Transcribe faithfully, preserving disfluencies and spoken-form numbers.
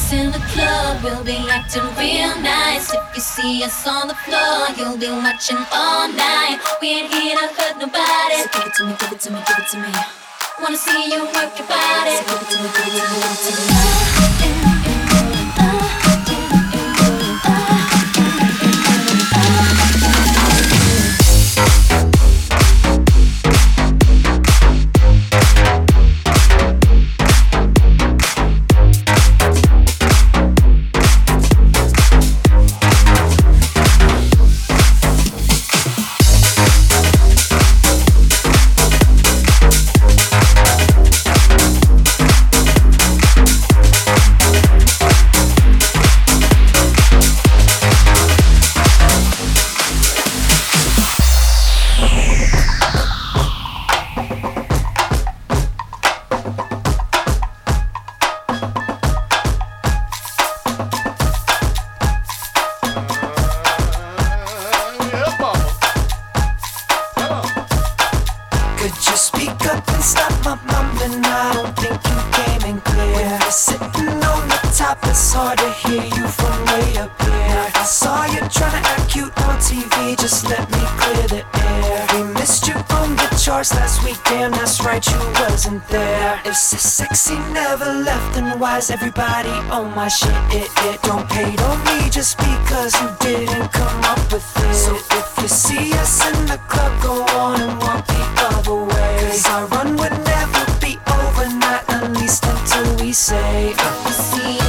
In the club, we'll be acting real nice. If you see us on the floor, you'll be watching all night. We ain't here to hurt nobody. So give it to me, give it to me, give it to me. Wanna see you work your body. So give it to me, give it to me, give it to me. Sexy never left, and why's everybody on my shit? It, it don't hate on me just because you didn't come up with it. So if you see us in the club, go on and walk the other way. Cause our run would never be over, not at least until we say, uh, see